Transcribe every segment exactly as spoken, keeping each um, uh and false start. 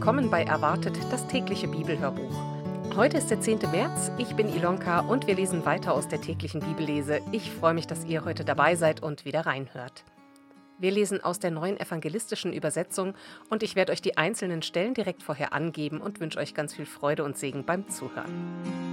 Willkommen bei Erwartet, das tägliche Bibelhörbuch. Heute ist der zehnte März, ich bin Ilonka und wir lesen weiter aus der täglichen Bibellese. Ich freue mich, dass ihr heute dabei seid und wieder reinhört. Wir lesen aus der neuen evangelistischen Übersetzung und ich werde euch die einzelnen Stellen direkt vorher angeben und wünsche euch ganz viel Freude und Segen beim Zuhören.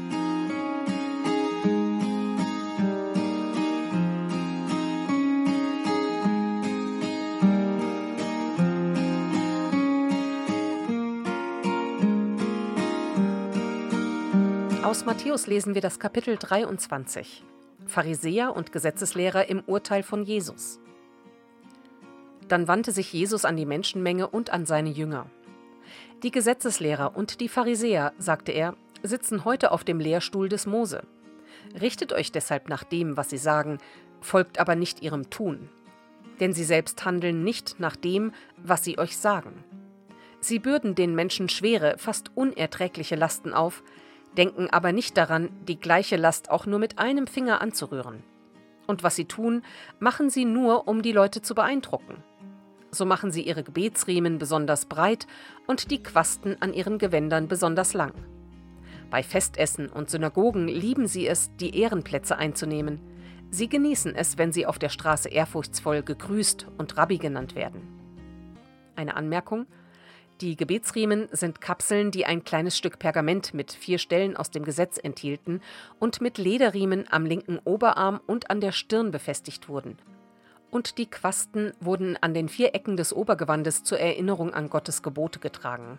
Aus Matthäus lesen wir das Kapitel dreiundzwanzig. Pharisäer und Gesetzeslehrer im Urteil von Jesus. Dann wandte sich Jesus an die Menschenmenge und an seine Jünger. Die Gesetzeslehrer und die Pharisäer, sagte er, sitzen heute auf dem Lehrstuhl des Mose. Richtet euch deshalb nach dem, was sie sagen, folgt aber nicht ihrem Tun. Denn sie selbst handeln nicht nach dem, was sie euch sagen. Sie bürden den Menschen schwere, fast unerträgliche Lasten auf, denken aber nicht daran, die gleiche Last auch nur mit einem Finger anzurühren. Und was sie tun, machen sie nur, um die Leute zu beeindrucken. So machen sie ihre Gebetsriemen besonders breit und die Quasten an ihren Gewändern besonders lang. Bei Festessen und Synagogen lieben sie es, die Ehrenplätze einzunehmen. Sie genießen es, wenn sie auf der Straße ehrfurchtsvoll gegrüßt und Rabbi genannt werden. Eine Anmerkung: Die Gebetsriemen sind Kapseln, die ein kleines Stück Pergament mit vier Stellen aus dem Gesetz enthielten und mit Lederriemen am linken Oberarm und an der Stirn befestigt wurden. Und die Quasten wurden an den vier Ecken des Obergewandes zur Erinnerung an Gottes Gebote getragen.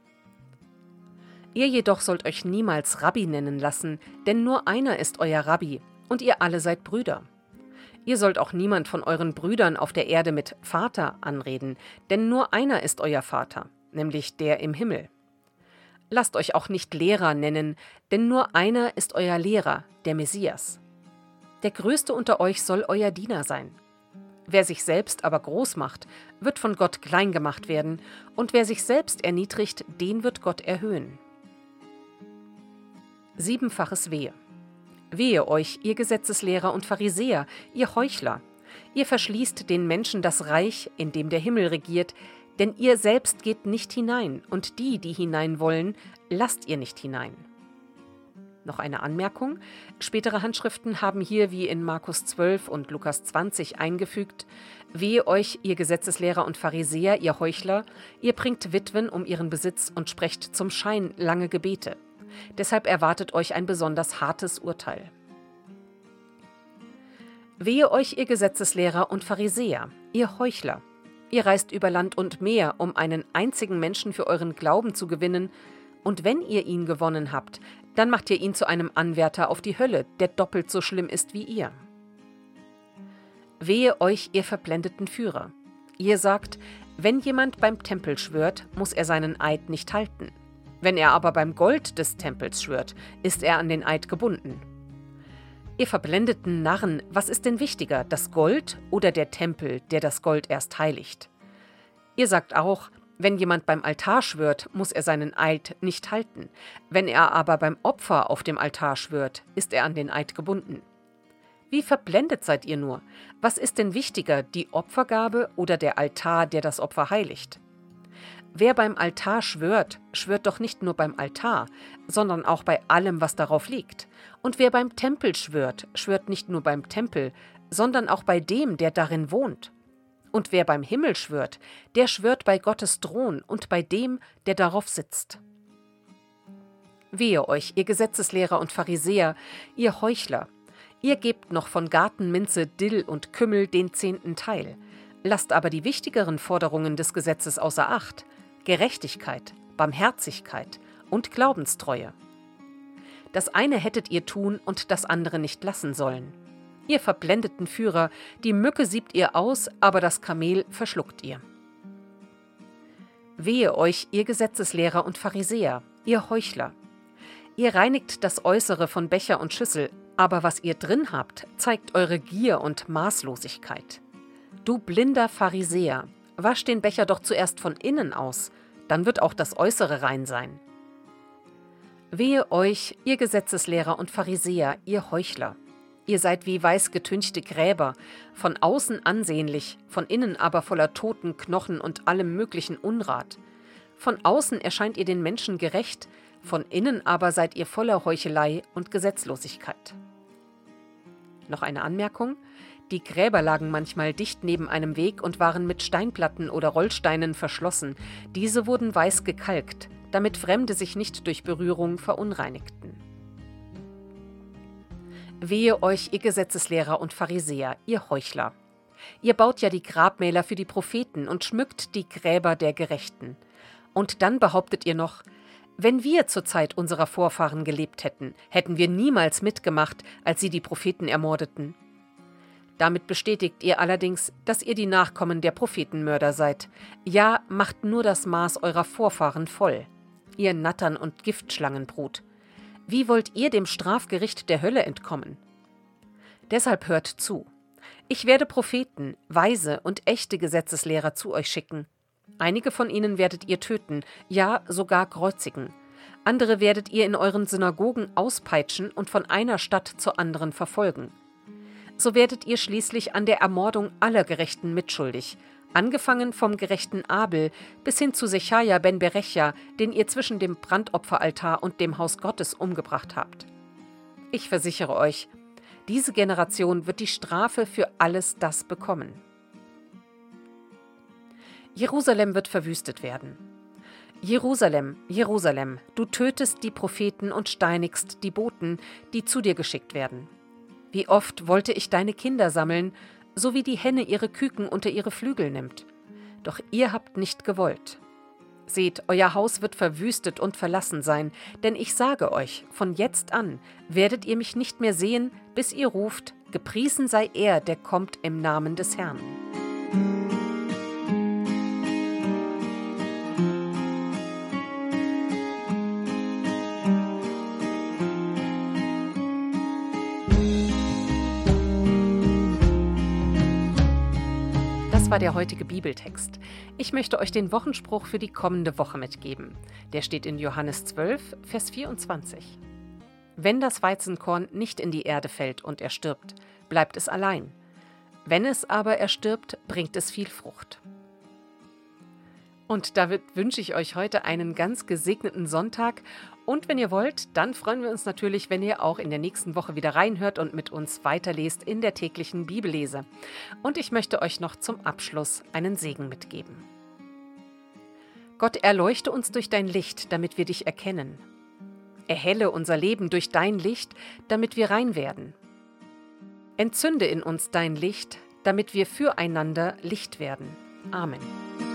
Ihr jedoch sollt euch niemals Rabbi nennen lassen, denn nur einer ist euer Rabbi, und ihr alle seid Brüder. Ihr sollt auch niemand von euren Brüdern auf der Erde mit Vater anreden, denn nur einer ist euer Vater, nämlich der im Himmel. Lasst euch auch nicht Lehrer nennen, denn nur einer ist euer Lehrer, der Messias. Der Größte unter euch soll euer Diener sein. Wer sich selbst aber groß macht, wird von Gott klein gemacht werden, und wer sich selbst erniedrigt, den wird Gott erhöhen. Siebenfaches Wehe. Wehe euch, ihr Gesetzeslehrer und Pharisäer, ihr Heuchler! Ihr verschließt den Menschen das Reich, in dem der Himmel regiert, denn ihr selbst geht nicht hinein, und die, die hinein wollen, lasst ihr nicht hinein. Noch eine Anmerkung: Spätere Handschriften haben hier wie in Markus zwölf und Lukas zwanzig eingefügt: Wehe euch, ihr Gesetzeslehrer und Pharisäer, ihr Heuchler, ihr bringt Witwen um ihren Besitz und sprecht zum Schein lange Gebete. Deshalb erwartet euch ein besonders hartes Urteil. Wehe euch, ihr Gesetzeslehrer und Pharisäer, ihr Heuchler! Ihr reist über Land und Meer, um einen einzigen Menschen für euren Glauben zu gewinnen, und wenn ihr ihn gewonnen habt, dann macht ihr ihn zu einem Anwärter auf die Hölle, der doppelt so schlimm ist wie ihr. Wehe euch, ihr verblendeten Führer! Ihr sagt, wenn jemand beim Tempel schwört, muss er seinen Eid nicht halten. Wenn er aber beim Gold des Tempels schwört, ist er an den Eid gebunden. Ihr verblendeten Narren, was ist denn wichtiger, das Gold oder der Tempel, der das Gold erst heiligt? Ihr sagt auch, wenn jemand beim Altar schwört, muss er seinen Eid nicht halten. Wenn er aber beim Opfer auf dem Altar schwört, ist er an den Eid gebunden. Wie verblendet seid ihr nur? Was ist denn wichtiger, die Opfergabe oder der Altar, der das Opfer heiligt? Wer beim Altar schwört, schwört doch nicht nur beim Altar, sondern auch bei allem, was darauf liegt. Und wer beim Tempel schwört, schwört nicht nur beim Tempel, sondern auch bei dem, der darin wohnt. Und wer beim Himmel schwört, der schwört bei Gottes Thron und bei dem, der darauf sitzt. Wehe euch, ihr Gesetzeslehrer und Pharisäer, ihr Heuchler! Ihr gebt noch von Gartenminze, Dill und Kümmel den zehnten Teil. Lasst aber die wichtigeren Forderungen des Gesetzes außer Acht: Gerechtigkeit, Barmherzigkeit und Glaubenstreue. Das eine hättet ihr tun und das andere nicht lassen sollen. Ihr verblendeten Führer, die Mücke siebt ihr aus, aber das Kamel verschluckt ihr. Wehe euch, ihr Gesetzeslehrer und Pharisäer, ihr Heuchler! Ihr reinigt das Äußere von Becher und Schüssel, aber was ihr drin habt, zeigt eure Gier und Maßlosigkeit. Du blinder Pharisäer, wasch den Becher doch zuerst von innen aus, dann wird auch das Äußere rein sein. Wehe euch, ihr Gesetzeslehrer und Pharisäer, ihr Heuchler! Ihr seid wie weiß getünchte Gräber, von außen ansehnlich, von innen aber voller toten Knochen und allem möglichen Unrat. Von außen erscheint ihr den Menschen gerecht, von innen aber seid ihr voller Heuchelei und Gesetzlosigkeit. Noch eine Anmerkung: Die Gräber lagen manchmal dicht neben einem Weg und waren mit Steinplatten oder Rollsteinen verschlossen. Diese wurden weiß gekalkt, damit Fremde sich nicht durch Berührung verunreinigten. Wehe euch, ihr Gesetzeslehrer und Pharisäer, ihr Heuchler! Ihr baut ja die Grabmäler für die Propheten und schmückt die Gräber der Gerechten. Und dann behauptet ihr noch: Wenn wir zur Zeit unserer Vorfahren gelebt hätten, hätten wir niemals mitgemacht, als sie die Propheten ermordeten. Damit bestätigt ihr allerdings, dass ihr die Nachkommen der Prophetenmörder seid. Ja, macht nur das Maß eurer Vorfahren voll, ihr Nattern und Giftschlangenbrut. Wie wollt ihr dem Strafgericht der Hölle entkommen? Deshalb hört zu. Ich werde Propheten, weise und echte Gesetzeslehrer zu euch schicken. Einige von ihnen werdet ihr töten, ja sogar kreuzigen. Andere werdet ihr in euren Synagogen auspeitschen und von einer Stadt zur anderen verfolgen. So werdet ihr schließlich an der Ermordung aller Gerechten mitschuldig, angefangen vom gerechten Abel bis hin zu Sechaja ben Berecha, den ihr zwischen dem Brandopferaltar und dem Haus Gottes umgebracht habt. Ich versichere euch, diese Generation wird die Strafe für alles das bekommen. Jerusalem wird verwüstet werden. Jerusalem, Jerusalem, du tötest die Propheten und steinigst die Boten, die zu dir geschickt werden. Wie oft wollte ich deine Kinder sammeln, so wie die Henne ihre Küken unter ihre Flügel nimmt. Doch ihr habt nicht gewollt. Seht, euer Haus wird verwüstet und verlassen sein, denn ich sage euch, von jetzt an werdet ihr mich nicht mehr sehen, bis ihr ruft: Gepriesen sei er, der kommt im Namen des Herrn. Das war der heutige Bibeltext. Ich möchte euch den Wochenspruch für die kommende Woche mitgeben. Der steht in Johannes zwölf, Vers vierundzwanzig. Wenn das Weizenkorn nicht in die Erde fällt und erstirbt, bleibt es allein. Wenn es aber erstirbt, bringt es viel Frucht. Und damit wünsche ich euch heute einen ganz gesegneten Sonntag. Und wenn ihr wollt, dann freuen wir uns natürlich, wenn ihr auch in der nächsten Woche wieder reinhört und mit uns weiterlest in der täglichen Bibellese. Und ich möchte euch noch zum Abschluss einen Segen mitgeben. Gott, erleuchte uns durch dein Licht, damit wir dich erkennen. Erhelle unser Leben durch dein Licht, damit wir rein werden. Entzünde in uns dein Licht, damit wir füreinander Licht werden. Amen.